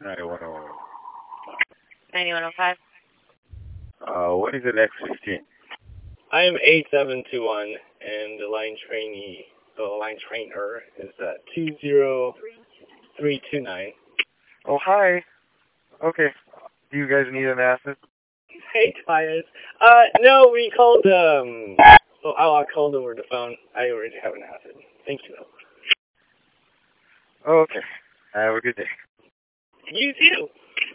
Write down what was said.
9101. 9105. What is the next 15? I am 8721, and the line trainer is 20329. Oh, hi. Okay. Do you guys need an acid? Hey, Tyus. No, we called, I called over the phone. I already have an acid. Thank you, though. Okay. Have a good day. You too.